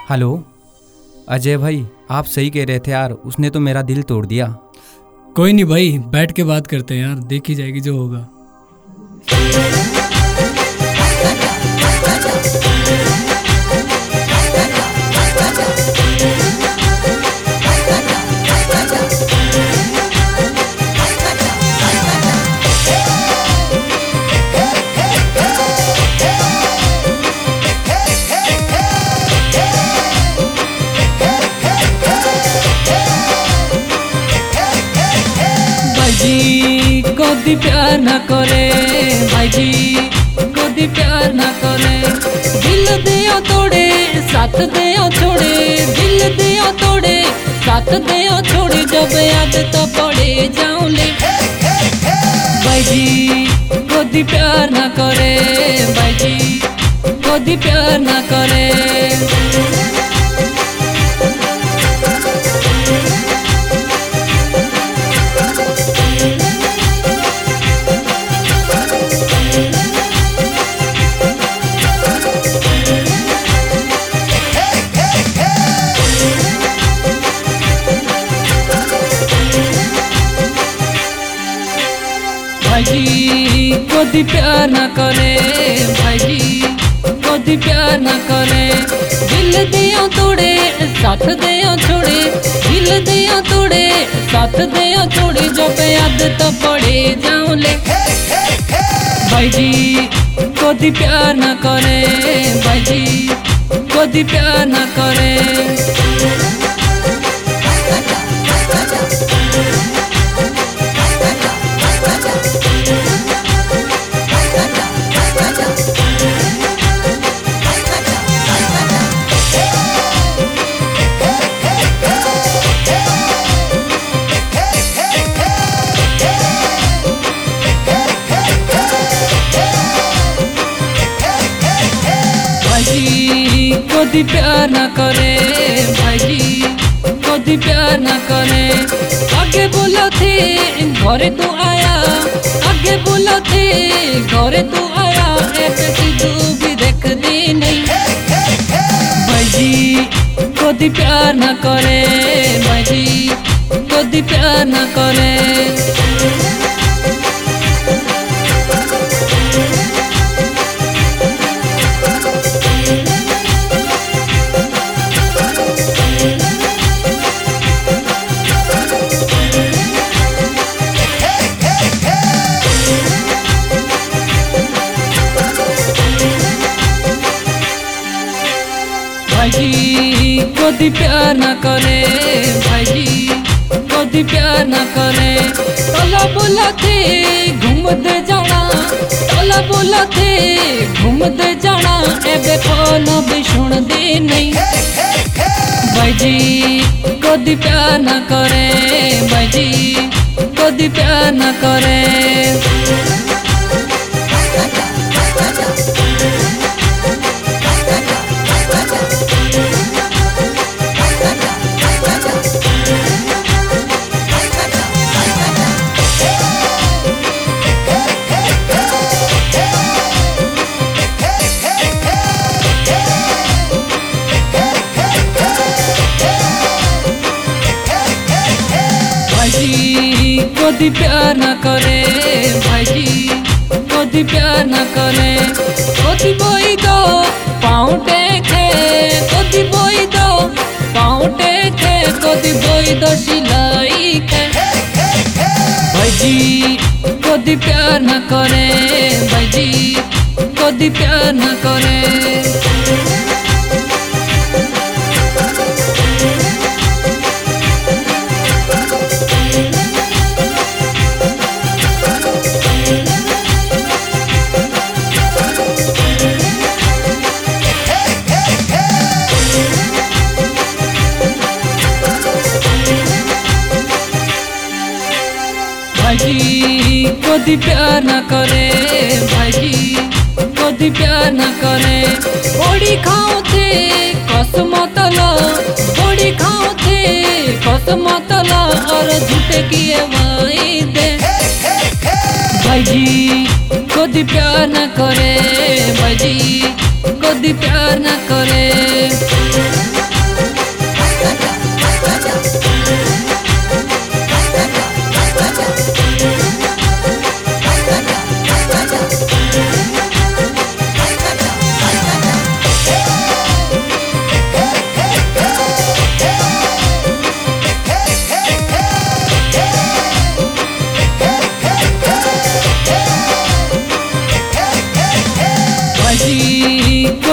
Hello Ajay भाई, आप सही कह रहे थे यार, उसने तो मेरा दिल तोड़ दिया। कोई नहीं भाई, बैठ के बात करते हैं यार, देखी जाएगी जो होगा। भाईजी कभी प्यार ना करे, भाईजी कभी प्यार ना करे। दिल दिया तोड़े साथ दिया छोड़े, दिल दिया तोड़े साथ दिया छोड़े। जब याद तो पड़े जाऊं ले। भाईजी कभी प्यार ना करे, भाईजी कभी प्यार ना करे। भाईजी कभी प्यार ना करे, भाईजी कभी प्यार ना करे। दिल दिया तोड़े साथ दिया छोड़े, दिल दिया तोड़े साथ दिया छोड़े। जब याद तो पड़े जाऊं ले। भाईजी कभी प्यार ना करे, भाईजी कभी प्यार ना करे। भाईजी कभी प्यार ना करे, भाईजी कभी प्यार ना करे। आगे बोला थे घरे तू आया, आगे बोला थे घरे तू आया। तू भी देख दी नहीं। भाईजी कभी प्यार ना करे, भाईजी कभी प्यार ना करे। भाईजी कभी प्यार ना करे, भाईजी कभी प्यार ना करे। तला बोला थे घूमते जाना, तला बोला थे घूमते जाना। एबे फोन भी सुन दे नहीं। भाईजी कभी प्यार ना करे, भाईजी कभी प्यार ना करे। भाईजी कभी प्यार ना करे, भाईजी कभी प्यार ना करे। कभी बोई दो पाँव टेके, कभी बोई दो पाँव टेके, कभी बोई दो सिलाई के। भाईजी कभी प्यार ना करे, भाईजी कभी प्यार ना करे। भाईजी कभी प्यार ना करे, भाईजी कभी प्यार ना करे। बड़ी खाओ थे कसमतला, बड़ी खाओ थे कसमतला। और झूठे किए वाइदे। भाईजी कभी प्यार ना करे, भाईजी कभी प्यार ना करे।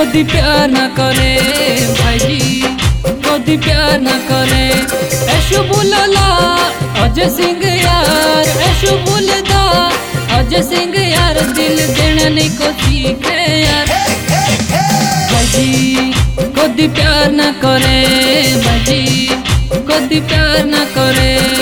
कदी प्यार ना करे भाई जी, कदी प्यार ना करे। ऐशो बोलला अजय सिंह यार, ऐशो बोलदा अजय सिंह यार, दिल देना नहीं को सीखे यार भाई जी, कदी प्यार ना करे भाई जी, कदी प्यार ना करे।